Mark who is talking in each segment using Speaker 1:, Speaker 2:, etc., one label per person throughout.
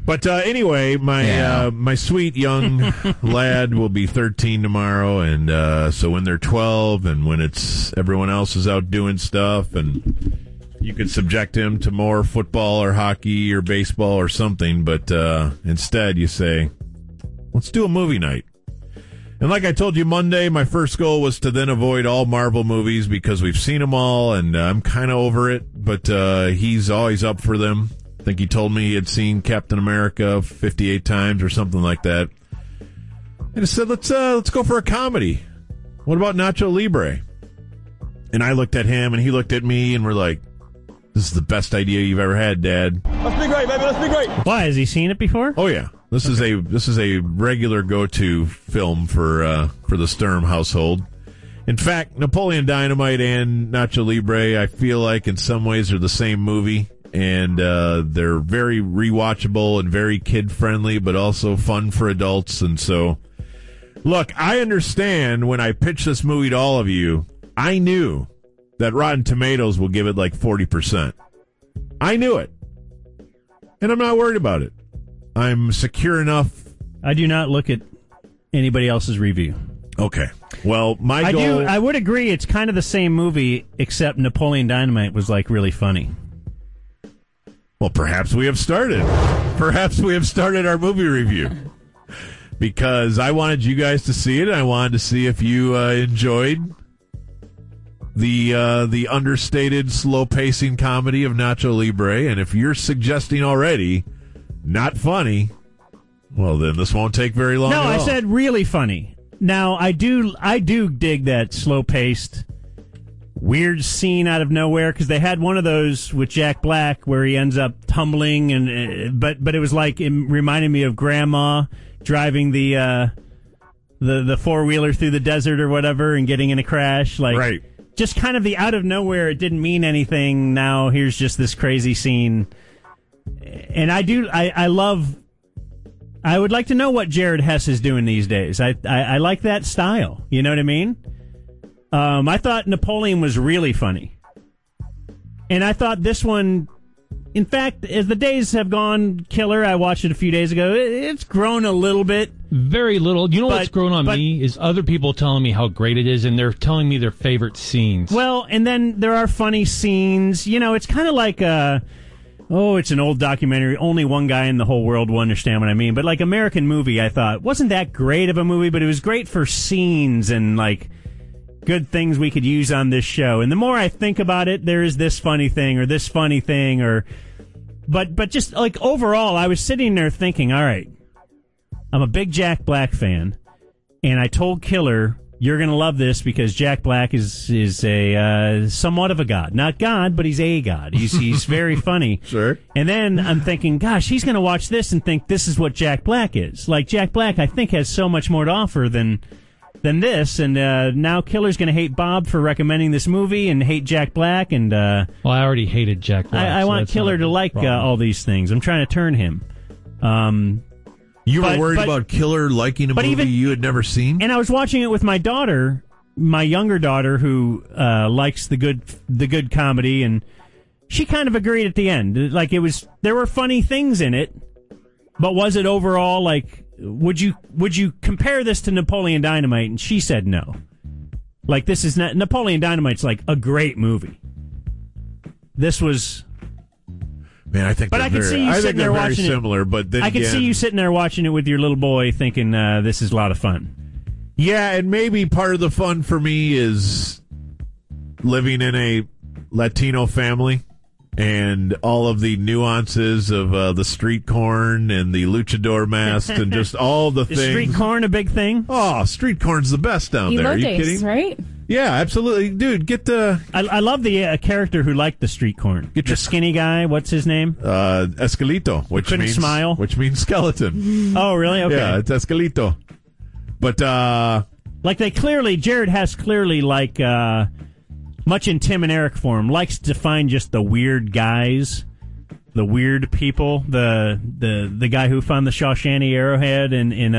Speaker 1: But anyway, my sweet young lad will be 13 tomorrow, and so when they're 12 and when everyone else is out doing stuff, and you could subject him to more football or hockey or baseball or something, but instead you say, let's do a movie night. And like I told you Monday, my first goal was to then avoid all Marvel movies because we've seen them all, and I'm kind of over it, but he's always up for them. I think he told me he had seen Captain America 58 times or something like that. And I said, let's go for a comedy. What about Nacho Libre? And I looked at him, and he looked at me, and we're like, this is the best idea you've ever had, Dad.
Speaker 2: Let's be great, baby. Let's be great.
Speaker 3: Why? Has he seen it before?
Speaker 1: Oh, yeah. This is a regular go-to film for the Sturm household. In fact, Napoleon Dynamite and Nacho Libre, I feel like in some ways are the same movie, and they're very rewatchable and very kid-friendly, but also fun for adults. And so, look, I understand when I pitched this movie to all of you, I knew that Rotten Tomatoes will give it like 40%. I knew it, and I'm not worried about it. I'm secure enough.
Speaker 3: I do not look at anybody else's review.
Speaker 1: Okay. Well, my goal...
Speaker 3: I would agree it's kind of the same movie, except Napoleon Dynamite was, like, really funny.
Speaker 1: Well, perhaps we have started. Perhaps we have started our movie review. Because I wanted you guys to see it, and I wanted to see if you enjoyed the understated, slow-pacing comedy of Nacho Libre. And if you're suggesting already... not funny, well, then this won't take very long.
Speaker 3: No,
Speaker 1: at all.
Speaker 3: I said really funny. Now, I do dig that slow-paced, weird scene out of nowhere, because they had one of those with Jack Black where he ends up tumbling, and but it was like, it reminded me of Grandma driving the four-wheeler through the desert or whatever and getting in a crash. Like,
Speaker 1: right.
Speaker 3: Just kind of the out of nowhere, it didn't mean anything. Now here's just this crazy scene. And I would like to know what Jared Hess is doing these days. I like that style. You know what I mean? I thought Napoleon was really funny. And I thought this one, in fact, as the days have gone, Killer, I watched it a few days ago, it's grown a little bit.
Speaker 4: Very little. You know what's grown on me is other people telling me how great it is, and they're telling me their favorite scenes.
Speaker 3: Well, and then there are funny scenes. You know, it's kind of like it's an old documentary. Only one guy in the whole world will understand what I mean. But like American Movie, I thought, wasn't that great of a movie, but it was great for scenes and like good things we could use on this show. And the more I think about it, there is this funny thing or this funny thing but just like overall, I was sitting there thinking, all right, I'm a big Jack Black fan, and I told Killer, you're going to love this because Jack Black is a somewhat of a god. Not God, but he's a god. He's very funny.
Speaker 1: Sure.
Speaker 3: And then I'm thinking, gosh, he's going to watch this and think this is what Jack Black is. Like, Jack Black, I think, has so much more to offer than this. And now Killer's going to hate Bob for recommending this movie and hate Jack Black. And
Speaker 4: well, I already hated Jack Black.
Speaker 3: I want Killer to like all these things. I'm trying to turn him.
Speaker 1: You were worried about Killer liking a movie you had never seen?
Speaker 3: And I was watching it with my daughter, my younger daughter, who likes the good comedy, and she kind of agreed at the end. Like, there were funny things in it, but was it overall, like, would you compare this to Napoleon Dynamite? And she said no. Like, this is not, Napoleon Dynamite's like a great movie. This was...
Speaker 1: Man, I think
Speaker 3: I could see you sitting there watching it.
Speaker 1: Similar, but then
Speaker 3: I could see you sitting there watching it with your little boy, thinking this is a lot of fun.
Speaker 1: Yeah, and maybe part of the fun for me is living in a Latino family and all of the nuances of the street corn and the luchador mask and just all the things.
Speaker 3: Is street corn a big thing?
Speaker 1: Oh, street corn's the best down there. Are you kidding?
Speaker 5: Right?
Speaker 1: Yeah, absolutely. Dude, get the...
Speaker 3: I love the character who liked the street corn. Get the skinny guy. What's his name?
Speaker 1: Esqueleto, which
Speaker 3: couldn't
Speaker 1: means
Speaker 3: smile.
Speaker 1: Which means skeleton.
Speaker 3: Oh, really? Okay.
Speaker 1: Yeah, it's Esqueleto. But
Speaker 3: like Jared Hess clearly like much in Tim and Eric form likes to find just the weird guys, the weird people. The guy who found the Shawshank Arrowhead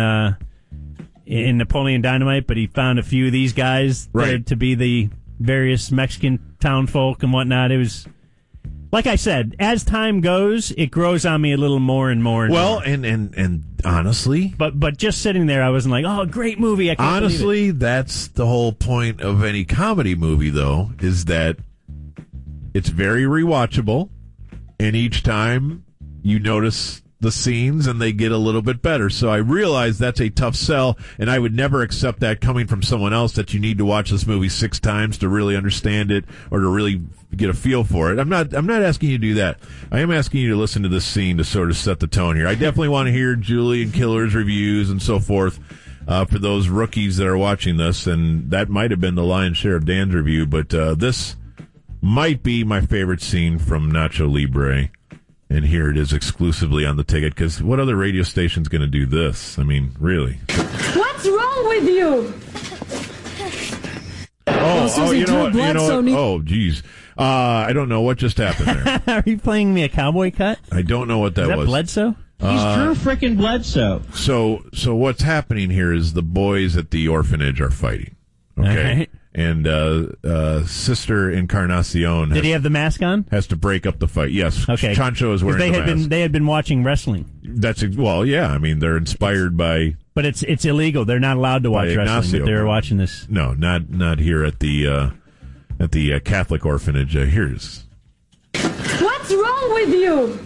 Speaker 3: in Napoleon Dynamite, but he found a few of these guys there to be the various Mexican town folk and whatnot. It was Like I said, as time goes, it grows on me a little more and more. And more.
Speaker 1: And honestly,
Speaker 3: but just sitting there, I wasn't like, oh, great movie. I can't
Speaker 1: honestly,
Speaker 3: believe it.
Speaker 1: That's the whole point of any comedy movie, though, is that it's very rewatchable, and each time you notice the scenes and they get a little bit better. So I realize that's a tough sell, and I would never accept that coming from someone else, that you need to watch this movie 6 times to really understand it or to really get a feel for it. I'm not asking you to do that. I am asking you to listen to this scene to sort of set the tone here. I definitely want to hear Julian Killer's reviews and so forth for those rookies that are watching this, and that might have been the lion's share of Dan's review, but this might be my favorite scene from Nacho Libre. And here it is exclusively on the ticket, because what other radio station's going to do this? I mean, really.
Speaker 2: What's wrong with you?
Speaker 1: You know what? Oh, geez. I don't know what just happened there.
Speaker 3: Are you playing me a cowboy cut?
Speaker 1: I don't know what that was.
Speaker 3: Is that Bledsoe?
Speaker 5: He's Drew frickin' Bledsoe.
Speaker 1: So what's happening here is the boys at the orphanage are fighting. Okay.
Speaker 3: Right.
Speaker 1: And Sister Encarnacion
Speaker 3: did he have the mask on?
Speaker 1: Has to break up the fight. Yes.
Speaker 3: Okay.
Speaker 1: Chancho is wearing the mask.
Speaker 3: They had been watching wrestling.
Speaker 1: Yeah. I mean, they're inspired by.
Speaker 3: But it's illegal. They're not allowed to watch wrestling. But they're watching this.
Speaker 1: No, not here at the Catholic orphanage. Here's.
Speaker 2: What's wrong with you?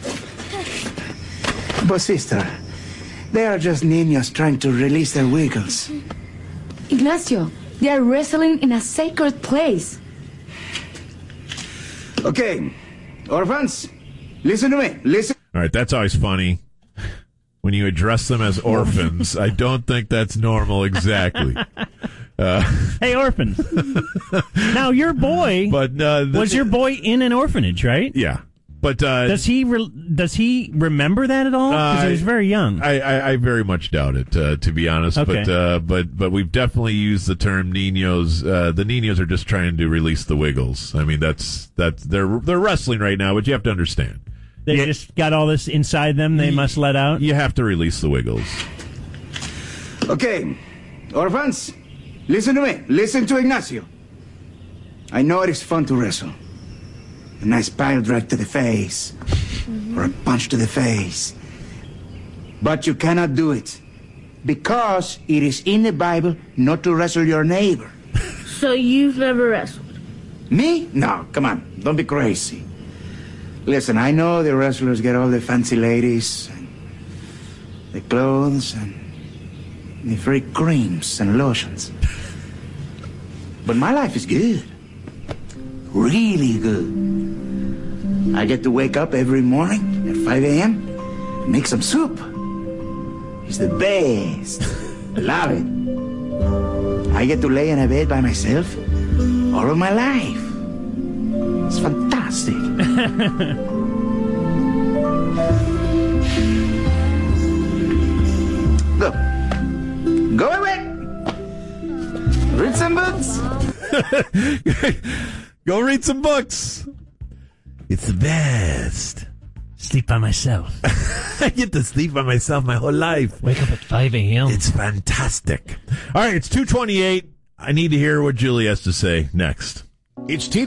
Speaker 6: But sister, they are just niños trying to release their wiggles.
Speaker 2: Ignacio, they are wrestling in a sacred place.
Speaker 6: Okay, orphans, listen to me. Listen.
Speaker 1: All right, that's always funny when you address them as orphans. I don't think that's normal exactly.
Speaker 3: Hey, orphans. Now, your boy was your boy in an orphanage, right?
Speaker 1: Yeah. But
Speaker 3: does he remember that at all? Because he was very young.
Speaker 1: I very much doubt it, to be honest.
Speaker 3: Okay.
Speaker 1: But we've definitely used the term niños. The niños are just trying to release the wiggles. I mean, that's they're wrestling right now, but you have to understand.
Speaker 3: They just got all this inside them. They must let out.
Speaker 1: You have to release the wiggles.
Speaker 6: Okay, orphans, listen to me. Listen to Ignacio. I know it is fun to wrestle. A nice pile drive to the face, or a punch to the face. But you cannot do it, because it is in the Bible not to wrestle your neighbor.
Speaker 2: So you've never wrestled?
Speaker 6: Me? No, come on, don't be crazy. Listen, I know the wrestlers get all the fancy ladies, and the clothes, and the free creams and lotions. But my life is good. Really good. I get to wake up every morning at 5 a.m. and make some soup. It's the best. I love it. I get to lay in a bed by myself all of my life. It's fantastic. Go away. Read some books.
Speaker 1: Go read some books. It's the best.
Speaker 3: Sleep by myself.
Speaker 1: I get to sleep by myself my whole life.
Speaker 4: Wake up at 5 a.m.
Speaker 1: It's fantastic. All right, it's 2:28. I need to hear what Julie has to say next.
Speaker 7: It's TV.